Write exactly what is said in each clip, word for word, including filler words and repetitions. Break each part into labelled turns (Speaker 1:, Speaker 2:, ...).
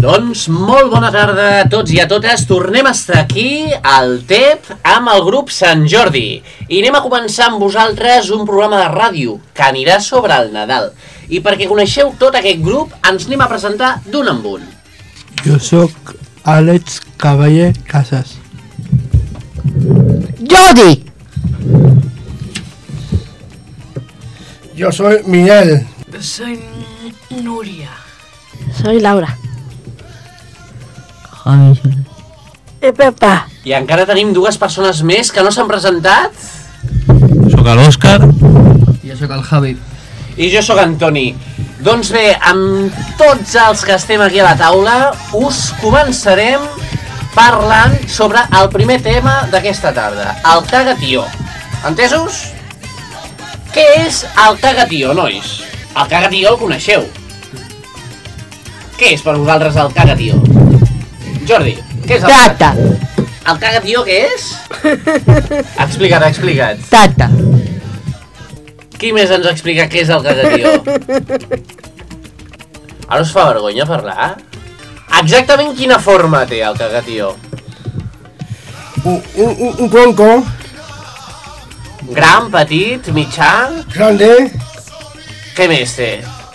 Speaker 1: Doncs molt bona tarda a tots i a totes. Tornem a estar aquí al T E P amb el grup Sant Jordi i anem a començar amb vosaltres un programa de ràdio que anirà sobre el Nadal. I perquè coneixeu tot aquest grup ens anem a presentar d'un en un.
Speaker 2: Jo sóc Àlex Cavaller Casas.
Speaker 3: Jordi.
Speaker 4: Yo soy Miguel.
Speaker 5: Soy Nuria.
Speaker 3: Soy Laura.
Speaker 2: Javi.
Speaker 3: I Pepa.
Speaker 1: I encara tenim dues persones més que no s'han presentat.
Speaker 2: Sóc l'Òscar.
Speaker 5: Jo sóc el Javi.
Speaker 1: I jo sóc Antoni. Doncs bé, amb tots els que estem aquí a la taula us començarem parlant sobre el primer tema d'aquesta tarda, el cagatió. Entesos? Què és el cagatió, nois? El cagatió el coneixeu. Què és per vosaltres el cagatió? Jordi, què és el
Speaker 3: Tata.
Speaker 1: El cagatió què és? Explica't, explica't.
Speaker 3: Tata.
Speaker 1: Qui més ens explica què és el cagatió? Ara us fa vergonya parlar? Exactament quina forma té el cagatió?
Speaker 4: Un, un, un tronco
Speaker 1: Gran, petit, mitjà?
Speaker 4: grande.
Speaker 1: Què més té?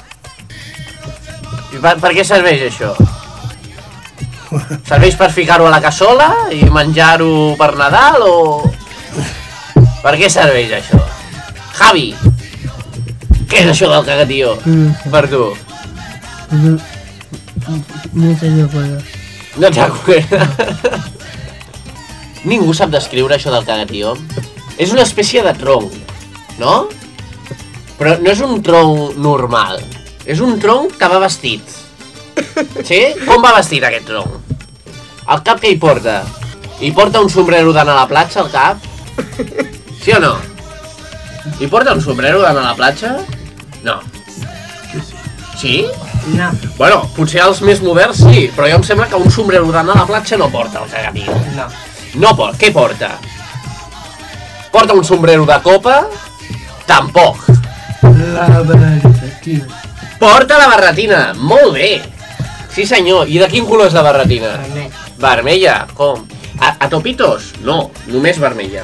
Speaker 1: I per, per què serveix això? Serveix per ficar-ho a la cassola i menjar-ho per Nadal o... Per què serveix això? Javi, què és això del cagatió? Per tu?
Speaker 2: No, no sé jo cosa.
Speaker 1: No t'acuerdes? Ningú sap descriure això del cagatió? És una espècie de tronc, no? Però no és un tronc normal. És un tronc que va vestit. Sí? Com va vestit aquest tronc? El cap que hi porta? Hi porta un sombrero d'anar a la platja al cap? Sí o no? Hi porta un sombrero d'anar a la platja? No. Sí?
Speaker 5: No.
Speaker 1: Bueno, potser els més moderns sí, però jo em sembla que un sombrero d'anar a la platja no porta el cagatió.
Speaker 5: No.
Speaker 1: No porta. Què porta? Porta un sombrero de copa? Tampoc.
Speaker 2: La barretina.
Speaker 1: Porta la barretina. Molt bé. Sí senyor. I de quin color és la barretina?
Speaker 5: Vermell.
Speaker 1: Vermella. Com? A, a topitos? No, només vermella.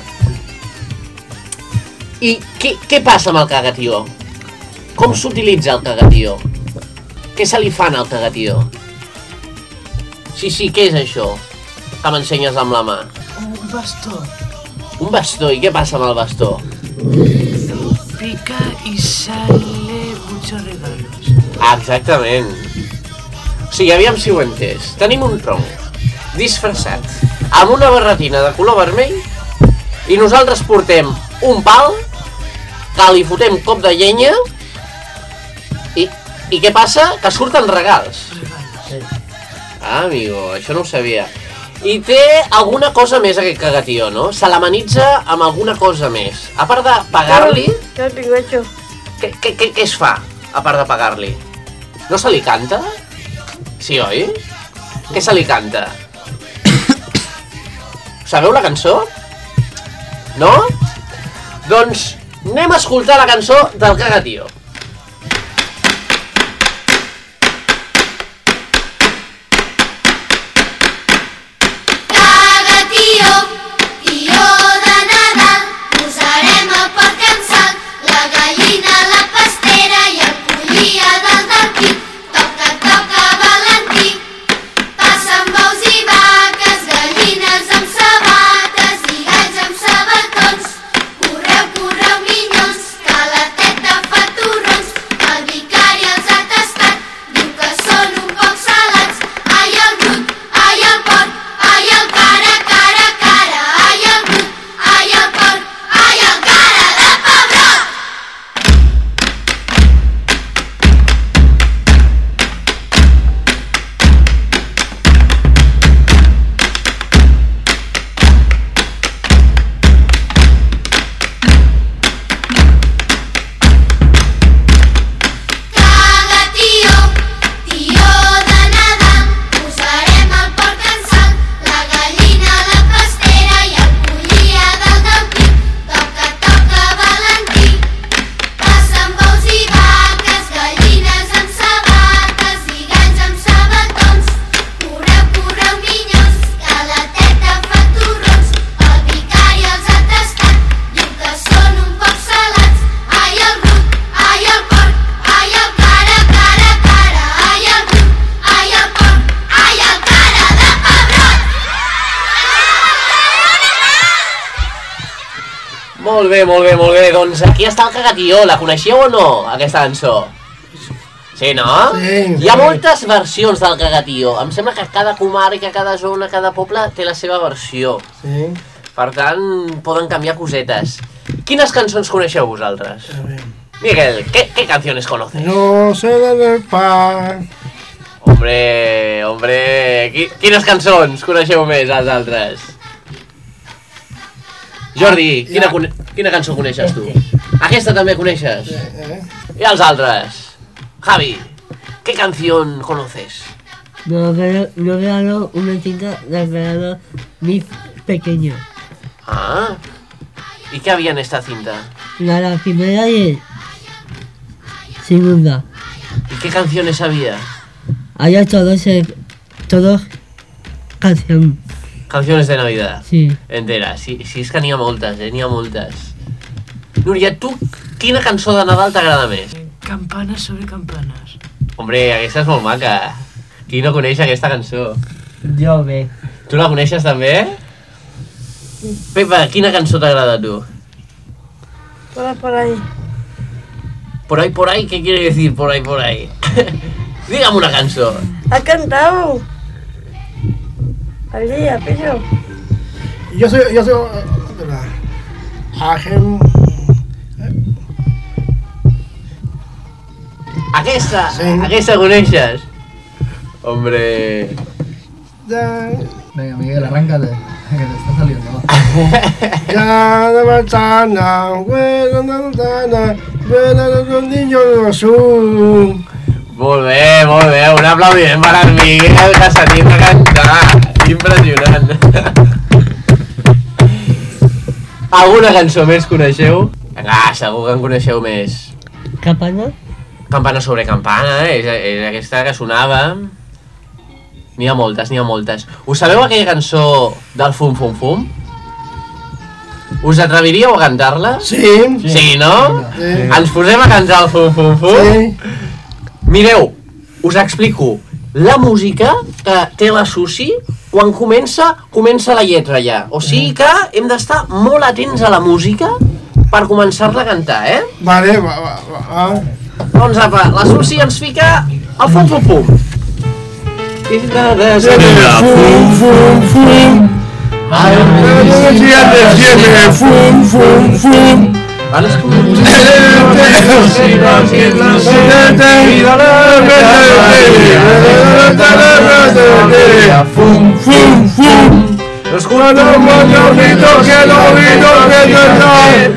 Speaker 1: I què, què passa amb el cagatió? Com s'utilitza el cagatió? Què se li fan al cagatió? Sí, sí, què és això? Que m'ensenyes amb la mà.
Speaker 5: Un bastó.
Speaker 1: Un bastó. I què passa amb el bastó?
Speaker 5: Pica y sale muchos regalos.
Speaker 1: Exactament. O sigui, aviam si ho he entès. Tenim un tronc disfressat amb una barretina de color vermell i nosaltres portem un pal que li fotem cop de llenya i, i què passa? Que surten regals. Ah, amigo, això no ho sabia. I té alguna cosa més aquest cagatió, no? Se l'amanitza amb alguna cosa més. A part de pagar-li...
Speaker 3: Jo tinc això.
Speaker 1: Què, què, què, què es fa, a part de pagar-li? No se li canta? Sí, oi? Què se li canta? Sabeu la cançó? No? Doncs anem a escoltar la cançó del cagatió.
Speaker 6: Correu, correu, minyons, que la teta fa tu
Speaker 1: Molt bé, molt bé, molt bé. Doncs aquí està el Cagatió. La coneixeu o no, aquesta cançó? Sí, no?
Speaker 4: Sí.
Speaker 1: Hi ha moltes versions del Cagatió. Em sembla que cada comarca, cada zona, cada poble té la seva versió.
Speaker 4: Sí.
Speaker 1: Per tant, poden canviar cosetes. Quines cançons coneixeu vosaltres? Miguel, ¿qué, qué canciones conoces?
Speaker 4: No sé del pan.
Speaker 1: Hombre, hombre... Qui, quines cançons coneixeu més, els altres? Jordi,
Speaker 4: Ah,
Speaker 1: quina,
Speaker 4: ja.
Speaker 1: cone- quina cançó coneixes tu? Aquesta també coneixes?
Speaker 4: Eh?
Speaker 1: I els altres? Javi, ¿qué canción conoces?
Speaker 2: No regalo, no regalo una cinta del regalo mi pequeño.
Speaker 1: Ah, ¿y qué había en esta cinta?
Speaker 2: La, la primera y el segunda.
Speaker 1: ¿Y qué canciones había?
Speaker 2: Hay todos, eh, todos canción.
Speaker 1: Canciones de Navidad.
Speaker 2: Sí.
Speaker 1: Entera, sí, sí és que n'hi ha moltes, eh, n'hi ha moltes. Núria, tu quina cançó de Nadal t'agrada més?
Speaker 5: Campanas sobre campanas.
Speaker 1: Hombre, aquesta és molt maca. Qui no coneix aquesta cançó?
Speaker 2: Yo ve.
Speaker 1: Tu la coneixes també? Pepa, quina cançó t'agrada a tu?
Speaker 3: Por ahí, por ahí.
Speaker 1: Por ahí, por ahí, ¿qué quiere decir por ahí, por ahí? Dígame una cançó.
Speaker 3: Ha cantado. Al día, pillo.
Speaker 4: Yo soy, yo soy, Agen,
Speaker 1: Aquesta,
Speaker 4: Sí.
Speaker 1: aquesta coneixes? Hombre...
Speaker 4: ya,
Speaker 5: Venga, Miguel, arráncate. Que te está saliendo.
Speaker 4: ya la manzana, bueno, la manzana, bueno, los niños azul.
Speaker 1: Molt bé, molt bé, un aplaudiment per al Miguel que s'anima a cantar. Impressionant. Alguna cançó més coneixeu? Vinga, segur que en coneixeu més.
Speaker 2: ¿Campana?
Speaker 1: Campana sobre campana, eh? és, és aquesta que sonava. N'hi ha moltes, n'hi ha moltes. Us sabeu aquella cançó del Fum Fum Fum? Us atreviríeu a cantar-la?
Speaker 4: Sí,
Speaker 1: Sí, no?
Speaker 4: sí,
Speaker 1: Ens posem a cantar el Fum Fum Fum?
Speaker 4: sí.
Speaker 1: Mireu, us explico. La música que té la Susi, quan comença, comença la lletra ja. O sigui que hem d'estar molt atents a la música per començar-la a cantar, eh?
Speaker 4: Vale, va, va, va.
Speaker 1: Doncs apa, la Susi ens fica el Fum Fum Fum.
Speaker 4: Fum, fum, fum. Siete, siete, fum, fum, fum. Fum, fum, fum. Escucha un moñonito que lo vino que te trae.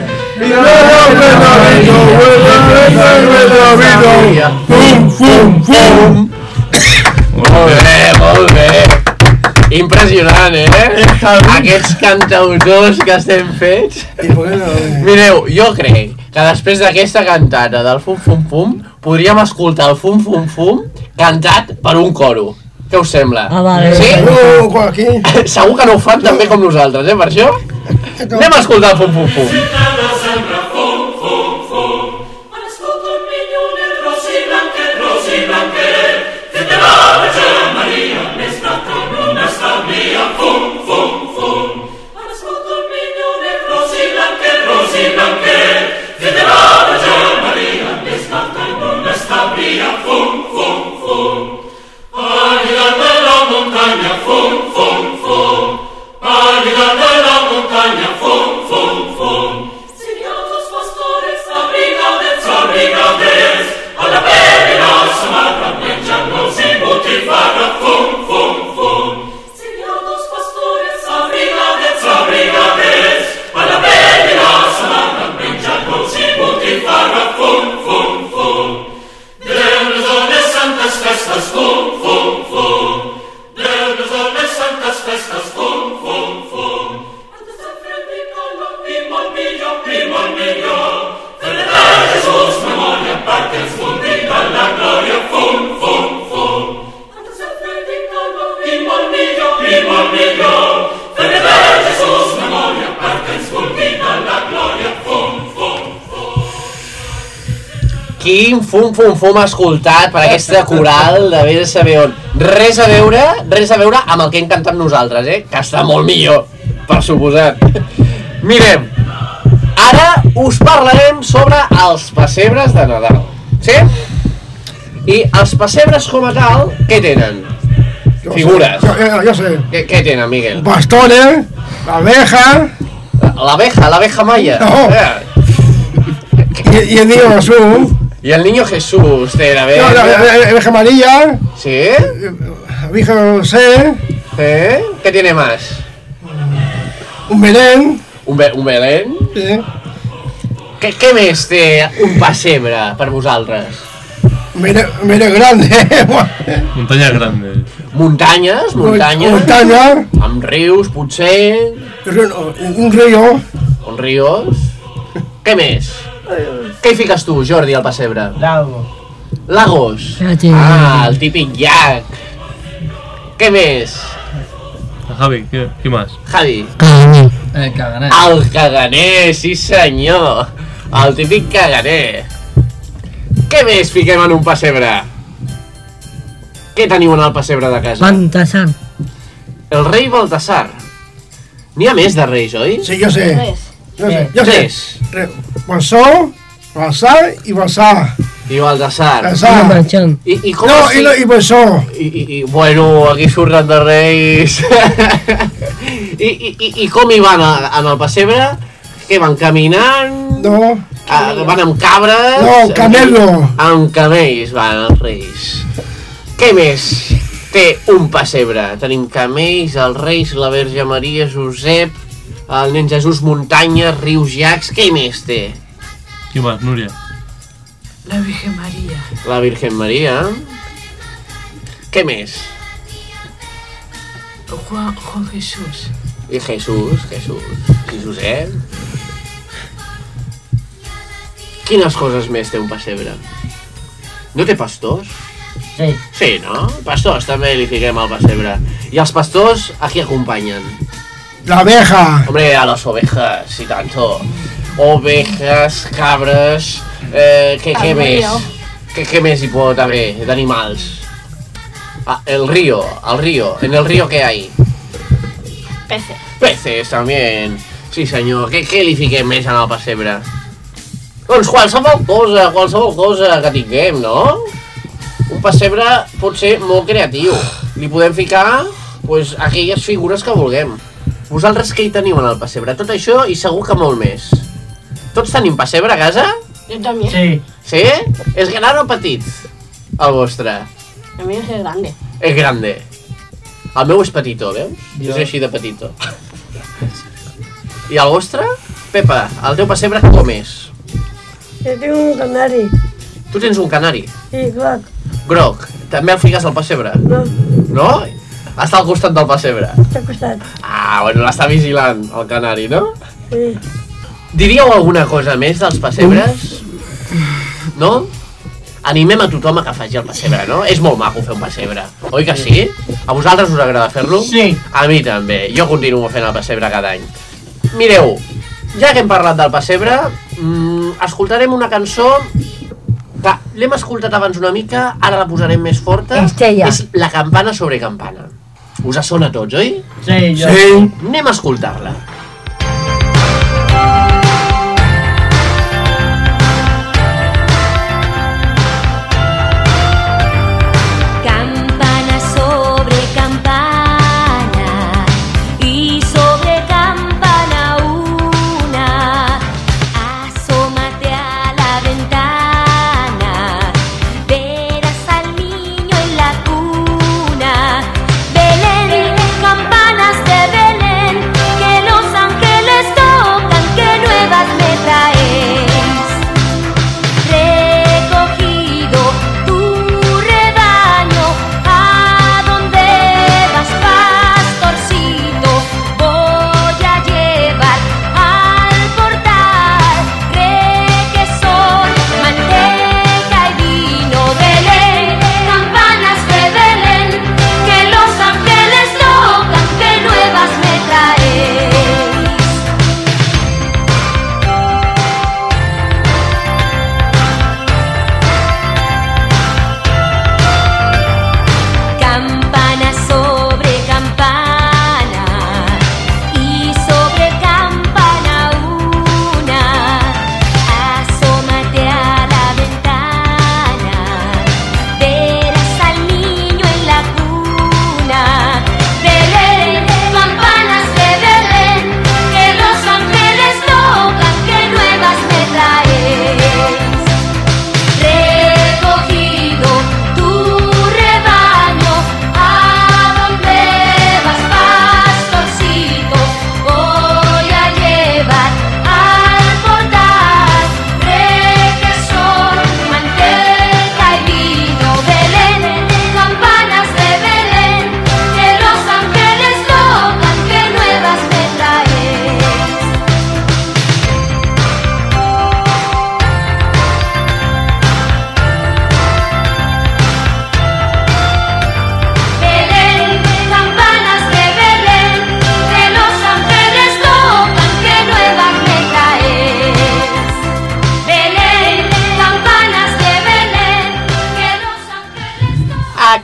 Speaker 4: Fum, fum, fum.
Speaker 1: Molt bé, molt bé. Impressionant, eh? Aquests cantautors que estem fets. Mireu, jo crec que després d'aquesta cantata del Fum Fum Fum podríem escoltar el Fum Fum Fum cantat per un coro. Què us sembla?
Speaker 2: Ah, vale.
Speaker 1: Sí?
Speaker 4: Oh, aquí.
Speaker 1: Segur que no ho fan tan bé com nosaltres, eh, per això? Anem a escoltar el Fum Fum Fum. Quin fum fum fum escoltat per aquesta coral de vés a saber on. Res a veure, res a veure amb el que hem cantat nosaltres, eh? Que està molt millor, per suposat. Mirem, Ara us parlarem sobre els pessebres de Nadal. Sí? I els pessebres com a tal, què tenen?
Speaker 4: Yo
Speaker 1: Figuras.
Speaker 4: sé, Yo, yo, yo sé.
Speaker 1: Què, què tenen, Miguel?
Speaker 4: Bastones, abeja
Speaker 1: L'abeja, l'abeja maya.
Speaker 4: No.
Speaker 1: Eh.
Speaker 4: y, y el niño Jesús.
Speaker 1: I el niño Jesús té la
Speaker 4: No, la, la,
Speaker 1: abeja.
Speaker 4: la abeja amarilla,
Speaker 1: Sí?
Speaker 4: abeja no sé,
Speaker 1: ¿Eh? ¿Qué tiene más?
Speaker 4: un Belén.
Speaker 1: Un, be un Belén?
Speaker 4: Sí.
Speaker 1: Què, què més té un pessebre per vosaltres?
Speaker 4: Un Belén, un Belén grande.
Speaker 6: Montaña grande.
Speaker 1: Muntanyes, muntanyes,
Speaker 4: Montaña,
Speaker 1: amb rius, potser,
Speaker 4: un río.
Speaker 1: uns rius. Què més? Què hi fiques tu, Jordi, al pessebre?
Speaker 2: Lago.
Speaker 1: Lagos.
Speaker 2: Espérate.
Speaker 1: Ah, el típic llac. Què més?
Speaker 6: Javi, ¿qué, qué más?
Speaker 1: Javi.
Speaker 2: Caganer.
Speaker 5: Eh, caganer.
Speaker 1: El caganer, sí senyor. El típic caganer. Què més fiquem en un pessebre? Què teniu en el pessebre de casa?
Speaker 2: Baltasar.
Speaker 1: El rei Baltasar. N'hi ha més de reis, oi?
Speaker 4: Sí, yo sé.
Speaker 3: Res.
Speaker 4: Yo sé. Yo sé.
Speaker 1: Tres.
Speaker 4: Balsó, Balsar y Balsar.
Speaker 1: I Baltasar.
Speaker 2: Una
Speaker 4: Balsar.
Speaker 2: mansión.
Speaker 1: I, i com
Speaker 4: No,
Speaker 1: es
Speaker 4: y,
Speaker 1: fi-
Speaker 4: no, y Balsó.
Speaker 1: I, i, i, bueno, aquí surten de reis. I, i, i, I com hi van a, en el pessebre? Què van caminant?
Speaker 4: No,
Speaker 1: Ah, van amb cabres?
Speaker 4: no, Camelo.
Speaker 1: Amb camells van els reis. Què més té un pessebre? Tenim camells, els reis, la Verge Maria, Josep, el nen Jesús, muntanyes, rius, llacs. Què més té?
Speaker 6: ¿Qué más, Nuria?
Speaker 5: La Virgen María.
Speaker 1: La Virgen Maria. Què més?
Speaker 5: Juan, Juan Jesús.
Speaker 1: I Jesús, Jesús, Jesús, eh? Quines coses més té un pessebre? No té pastors?
Speaker 2: Sí.
Speaker 1: Sí, no? Pastors també li fiquem al pessebre. I els pastors a qui acompanyen?
Speaker 4: La abeja.
Speaker 1: Hombre, a les ovejas, y tanto. Ovejas, cabres... Eh, què, què
Speaker 3: El
Speaker 1: més?
Speaker 3: río.
Speaker 1: Què, què més hi pot haver d'animals? Ah, el río, el río. En el río què hay?
Speaker 3: Peces.
Speaker 1: Peces, también. Sí, senyor. Què, què li fiquem més en el pessebre? Doncs qualsevol cosa, qualsevol cosa que tinguem, no? Un pessebre pot ser molt creatiu. Li podem ficar pues, aquelles figures que vulguem. Vosaltres què hi teniu en el pessebre? Tot això i segur que molt més. Tots tenim pessebre a casa?
Speaker 3: Yo también.
Speaker 2: Sí.
Speaker 1: Sí? És gran o petit? El vostre?
Speaker 3: El mío es grande.
Speaker 1: És grande. El meu és petito, veus?
Speaker 2: Jo.
Speaker 1: És així de petito. I el vostre? Pepa, el teu pessebre com és?
Speaker 3: Yo tengo un canario.
Speaker 1: Tu tens un canari.
Speaker 3: Sí, claro.
Speaker 1: Groc. També el fiques al pessebre?
Speaker 3: No,
Speaker 1: No? Està al costat del pessebre.
Speaker 3: está costado.
Speaker 1: Ah, bueno, l'està vigilant, el canari, no?
Speaker 3: Sí.
Speaker 1: Diríeu alguna cosa més dels pessebres? No? Animem a tothom a que faci el pessebre, no? És molt maco fer un pessebre. Oi que sí? A vosaltres us agrada fer-lo?
Speaker 2: Sí.
Speaker 1: A mi també. Jo continuo fent el pessebre cada any. Mireu, ja que hem parlat del pessebre, mmm, escoltarem una cançó que l'hem escoltat abans una mica, ara la posarem més forta.
Speaker 2: Estella.
Speaker 1: És La campana sobre campana. Us sona a tots, oi?
Speaker 2: Sí, yo.
Speaker 4: Sí.
Speaker 1: Anem a escoltar-la.
Speaker 7: Campana sobre campana y sobre campana una, asómate a la ventana, verás al niño en la cuna. Belén, campanas de Belén, que nos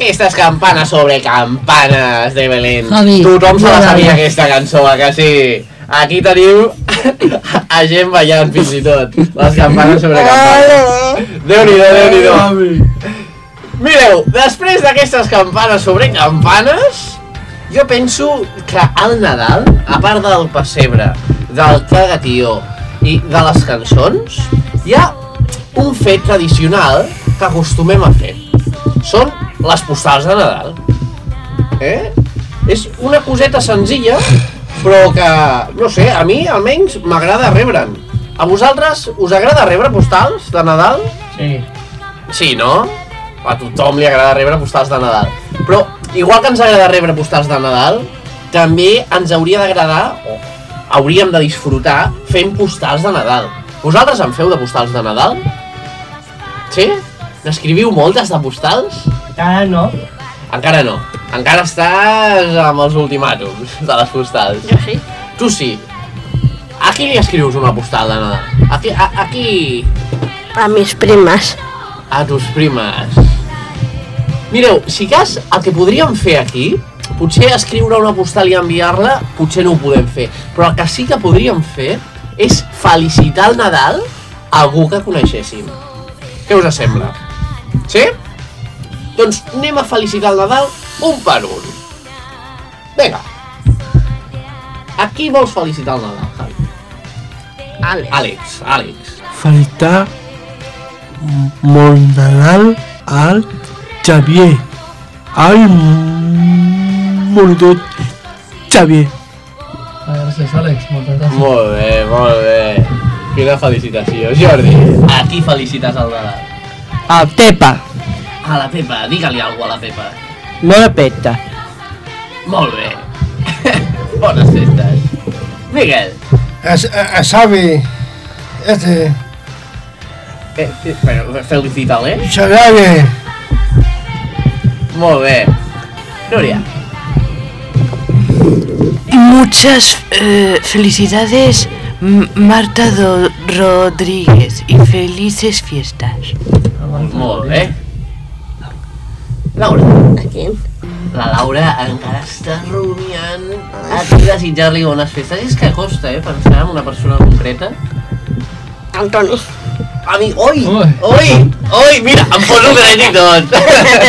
Speaker 1: Aquestes campanes sobre campanes de Belén.
Speaker 2: Javi,
Speaker 1: Tothom se la
Speaker 2: no,
Speaker 1: sabia
Speaker 2: no.
Speaker 1: aquesta cançó, que sí. Aquí tenim a gent ballant fins i tot. Les campanes sobre campanes. Déu-n'hi-do, Déu-n'hi-do. Mireu, després d'aquestes campanes sobre campanes, jo penso que al Nadal, a part del pessebre, del cagatió i de les cançons, hi ha un fet tradicional que acostumem a fer. Són les postals de Nadal. Eh? És una coseta senzilla, però que, no sé, a mi almenys m'agrada rebre'n. A vosaltres us agrada rebre postals de Nadal?
Speaker 5: Sí.
Speaker 1: Sí, no? A tothom li agrada rebre postals de Nadal. Però, igual que ens agrada rebre postals de Nadal, també ens hauria d'agradar, o hauríem de disfrutar, fent postals de Nadal. Vosaltres en feu de postals de Nadal? Sí? N'escriviu moltes de postals?
Speaker 2: Encara no.
Speaker 1: Encara no. Encara estàs amb els ultimàtums de les postals.
Speaker 3: Jo sí.
Speaker 1: Tu sí. A qui li escrius una postal de Nadal? A qui... A, a qui...
Speaker 3: A mis primes.
Speaker 1: A tus primes. Mireu, si cas, el que podríem fer aquí, potser escriure una postal i enviar-la, potser no ho podem fer, però el que sí que podríem fer és felicitar el Nadal a algú que coneixéssim. Què us sembla? Sí? Doncs anem a felicitar el Nadal un per un. Vinga. A qui vols felicitar el Nadal, Javi?
Speaker 3: Àlex.
Speaker 1: Àlex, Àlex.
Speaker 4: Felicitar molt Nadal al Xavier. Al monitor Xavier.
Speaker 5: Gràcies, Àlex. Moltes gràcies.
Speaker 1: Molt bé, molt bé. Quina felicitació. Jordi, a qui felicites el Nadal?
Speaker 2: A Pepa.
Speaker 1: A la Pepa, digue-li alguna cosa a la Pepa.
Speaker 2: Bona peta.
Speaker 1: Molt bé. Bones festes. Miguel.
Speaker 8: A, a, a Xavi, este,
Speaker 1: Eh, eh, bueno, felicita-lo, eh?
Speaker 8: Xavier,
Speaker 1: Molt bé. Núria.
Speaker 5: Muchas eh, felicidades, M- Marta Do- Rodríguez, y felices fiestas.
Speaker 1: Molt bé. Laura.
Speaker 3: A qui?
Speaker 1: La Laura encara està rumiant a qui desitjar-li bones festes. És que costa, eh, pensar en una persona concreta.
Speaker 3: El Toni.
Speaker 1: A mi, oi,
Speaker 5: Ui.
Speaker 1: oi, oi, mira, em poso dret i tot.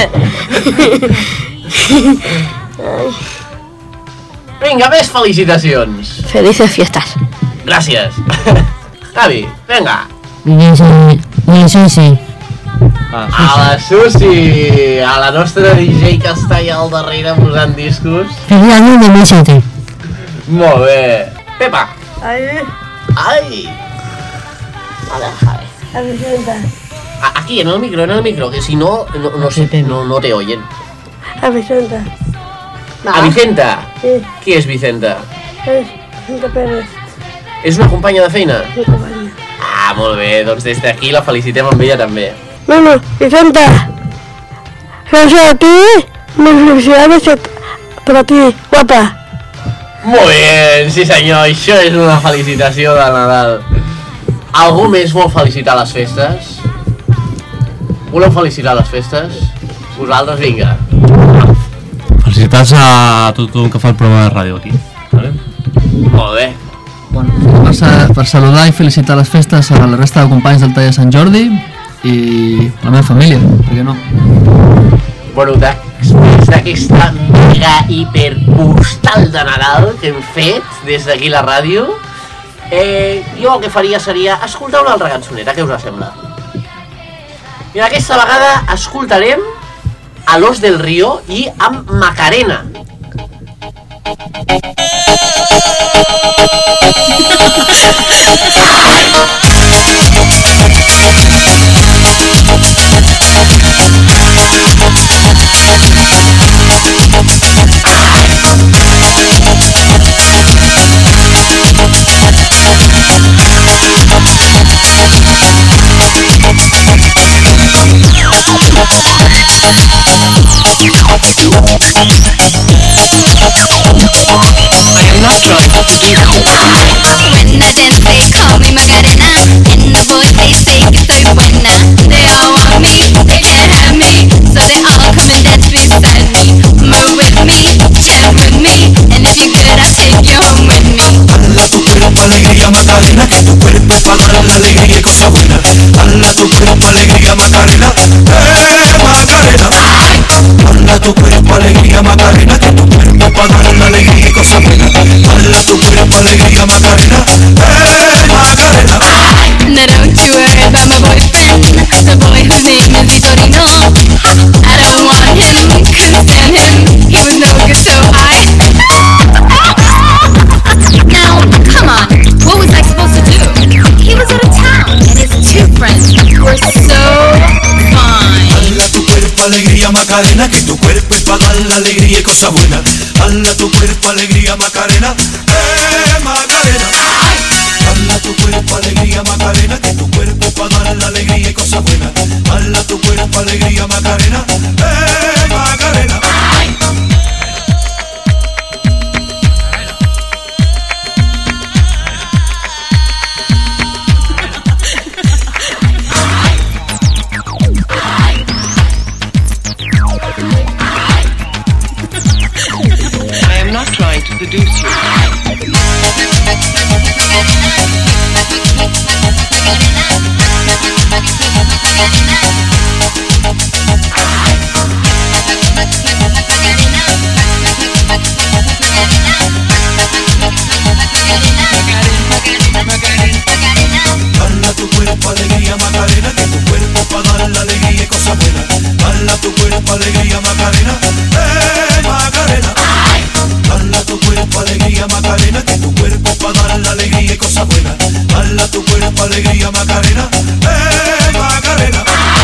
Speaker 1: Vinga, més felicitacions.
Speaker 3: Felices fiestas.
Speaker 1: Gràcies. Javi, vinga.
Speaker 2: Mi Susi.
Speaker 1: A la Susi, a la nostra D J que està allà al darrere posant discos.
Speaker 2: Feliz año dos mil siete.
Speaker 1: Molt bé. Pepa.
Speaker 3: Ahí.
Speaker 1: Ai. Vale, Javi.
Speaker 3: A Vicenta.
Speaker 1: A- Aquí, en el micro, en el micro, que si no, no, no, sé, no, no te oyen.
Speaker 3: A Vicenta.
Speaker 1: A Vicenta.
Speaker 3: Sí.
Speaker 1: Qui és Vicenta?
Speaker 3: Es Vicenta Pérez.
Speaker 1: És una companya de feina?
Speaker 3: Mi compañía.
Speaker 1: Ah, molt bé, doncs des d'aquí la felicitem amb ella també.
Speaker 3: Bueno, Vicenta. Gracias a ti. Mis felicidades para ti, guapa.
Speaker 1: Molt bé, sí senyor, això és una felicitació de Nadal. Algú més vol felicitar les festes? Voleu felicitar les festes? Vosaltres, vinga.
Speaker 6: Felicitats a tothom que fa el programa de ràdio aquí. Vale?
Speaker 1: Molt bé.
Speaker 9: Bueno, per, sa- per saludar i felicitar les festes a la resta de companys del taller Sant Jordi i la meva família, per què no?
Speaker 1: Bueno, després d'aquesta mega hiperpostal de Nadal que hem fet des d'aquí la ràdio, eh, jo el que faria seria escoltar una altra cançoneta, què us sembla? I aquesta vegada escoltarem a Los del Río i amb Macarena.
Speaker 7: Thank you.
Speaker 10: alegría y cosas buenas. Dale a tu cuerpo alegría, Macarena. Eh, Macarena.
Speaker 11: Now don't you worry about my boyfriend, the boy whose name is Vitorino. I don't want him, couldn't stand him, he was no good so I Now, come on, what was I supposed to do? He was out of town, and his two friends were so fine.
Speaker 10: Dale a tu cuerpo alegría, Macarena, que tu cuerpo es para dar la alegría y cosas buenas. Dale a tu cuerpo alegría, Macarena. Eh, Macarena. Dale a tu cuerpo alegría, Macarena, que tu cuerpo para dar la alegría y cosas buenas. Dale a tu cuerpo alegría, Macarena. Eh, Macarena.
Speaker 12: I am not trying to seduce you.
Speaker 10: Dale a tu cuerpo alegría, Macarena, que tu cuerpo para dar la alegría y cosas buenas. Dale a tu cuerpo alegría, Macarena. Eh, Macarena. Dale a tu cuerpo alegría, Macarena, que tu cuerpo para dar la alegría y cosas buenas. Dale a tu cuerpo alegría, Macarena. Eh, Macarena.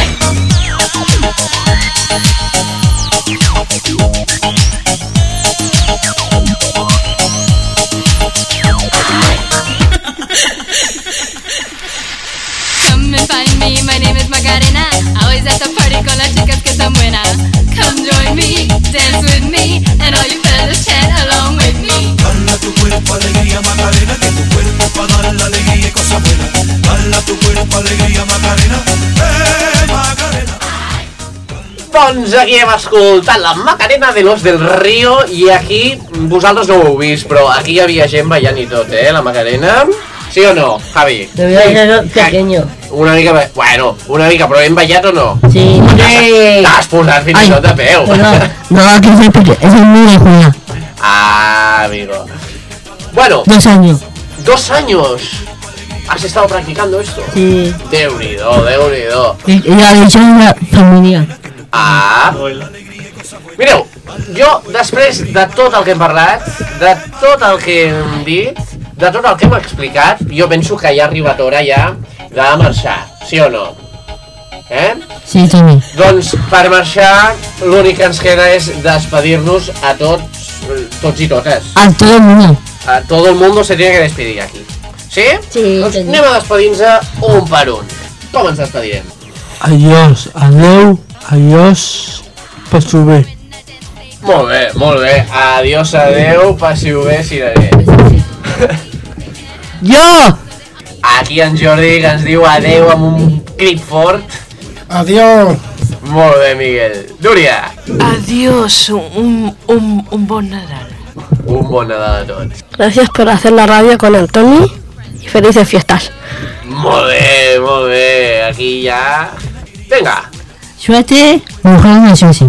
Speaker 11: Come and find me, my name is Macarena. Always at the party con las chicas que están buenas. Come join me, dance with me, and all you fellas chat along with me.
Speaker 10: Dale a tu cuerpo alegría, Macarena, que tu cuerpo para dar la alegría y cosas buenas. Dale a tu cuerpo alegría, Macarena. Eh, Macarena.
Speaker 1: Doncs aquí hem escoltat la Macarena de Los del Río i aquí, vosaltres no ho heu vist, però aquí hi havia gent ballant i tot, eh, la Macarena. ¿Sí o no, Javi?
Speaker 2: Te voy a dejar pequeño.
Speaker 1: Una mica, bueno, una mica, però hem ballat o no?
Speaker 2: Sí.
Speaker 1: T'has posat fins i tot a peu.
Speaker 2: No, no, que es el, es el mío, Julia.
Speaker 1: Ah, amigo. Bueno.
Speaker 2: Dos años.
Speaker 1: Dos años. ¿Has estado practicando esto?
Speaker 2: Sí.
Speaker 1: Déu-n'hi-do, Déu-n'hi-do.
Speaker 2: Y la versión de la familia.
Speaker 1: Ah. Mireu, jo, després de tot el que hem parlat, de tot el que hem dit, de tot el que hem explicat, jo penso que ja ha arribat hora ja de marxar, sí o no? Eh?
Speaker 2: Sí, també.
Speaker 1: Doncs per marxar l'únic que ens queda és despedir-nos a tots, tots i totes.
Speaker 2: A todo el mundo.
Speaker 1: A todo el mundo se tiene que despedir aquí. Sí?
Speaker 2: Sí.
Speaker 1: Doncs anem a despedir-nos un per un. Com ens despedirem?
Speaker 4: Adiós, adeu, adiós, passi-ho bé.
Speaker 1: Molt bé, molt bé. Adiós, adeu, passi-ho bé, Cireré.
Speaker 2: Jo!
Speaker 1: Aquí en Jordi que ens diu adeu amb un crit fort.
Speaker 8: Adiós.
Speaker 1: Molt bé, Miguel. Núria.
Speaker 5: Adiós, un, un, un bon Nadal.
Speaker 1: Un bon Nadal a tots.
Speaker 3: Gracias por hacer la radio con el Tony y felices fiestas.
Speaker 1: Molt bé, molt bé. Aquí ja... Vinga.
Speaker 2: Suerte, mujer de Susi.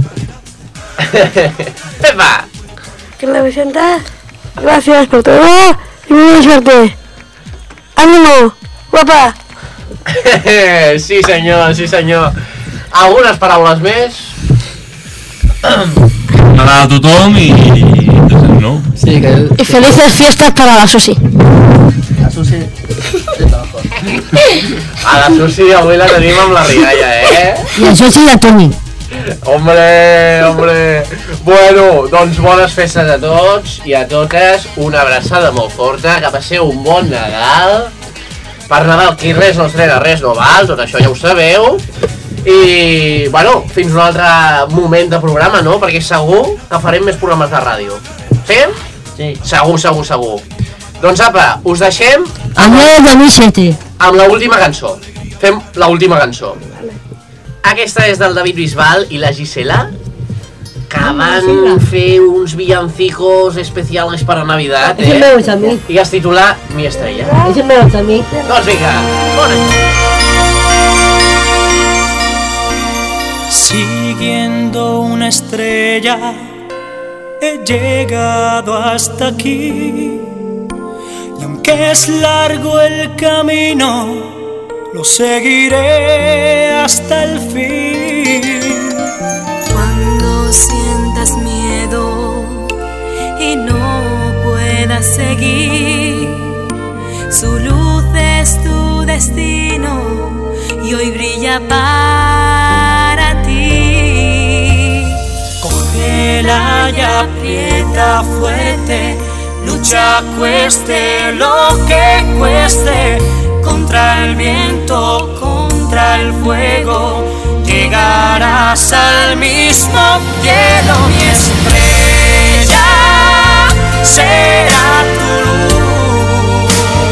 Speaker 1: Pepa.
Speaker 3: Que la Vicenta, gracias por todo y muy suerte. ¡Ánimo, guapa!
Speaker 1: Sí senyor, sí senyor. Algunes paraules més?
Speaker 6: Nadal a tothom i... no?
Speaker 9: Sí, que...
Speaker 3: Y felices fiestas para la Susi.
Speaker 9: La Susi és la mejor.
Speaker 1: A la Susi avui la tenim amb la rialla, eh?
Speaker 2: Y el Susi y el Tony.
Speaker 1: Hombre, hombre. Bueno, doncs bones festes a tots i a totes. Una abraçada molt forta, que passeu un bon Nadal. Per Nadal qui res no estrena, res no val, tot això ja ho sabeu. I, bueno, fins un altre moment de programa, no? Perquè segur que farem més programes de ràdio. Sí?
Speaker 2: Sí.
Speaker 1: Segur, segur, segur. Doncs apa, us deixem
Speaker 2: amb el dos mil siete.
Speaker 1: Amb l'última cançó. Fem l'última cançó. Aquesta és del David Bisbal i la Gisela, que van fer uns villancicos especiales para Navidad,
Speaker 2: Ese me gusta a mí.
Speaker 1: I es titula Mi Estrella.
Speaker 2: Ese me gusta a mí.
Speaker 1: Doncs vinga, bona nit.
Speaker 13: Siguiendo una estrella he llegado hasta aquí. Y aunque es largo el camino, lo seguiré hasta el fin.
Speaker 14: Cuando sientas miedo y no puedas seguir, su luz es tu destino y hoy brilla para ti.
Speaker 13: Cógela y aprieta fuerte, lucha cueste lo que cueste, contra el viento, contra el fuego, llegarás al mismo cielo. Mi estrella será tu luz.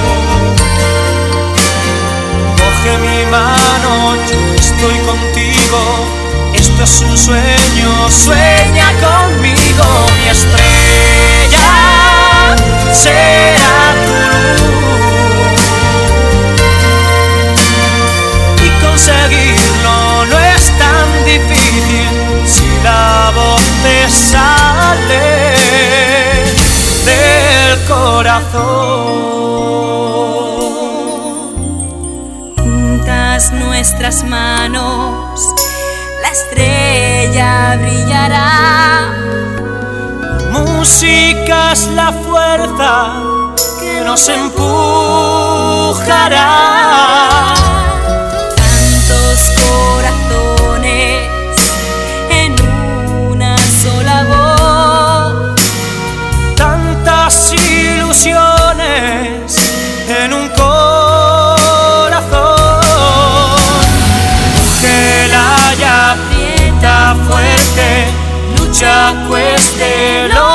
Speaker 13: Coge mi mano, yo estoy contigo. Esto es un sueño, sueña conmigo. Mi estrella será tu luz. Y conseguirlo no es tan difícil si la voz te sale del corazón.
Speaker 14: Juntas nuestras manos, la estrella brillará.
Speaker 13: Música es la fuerza que nos empujará.
Speaker 14: Tantos corazones en una sola voz,
Speaker 13: tantas ilusiones en un corazón. Cógela y aprieta fuerte, lucha cueste lo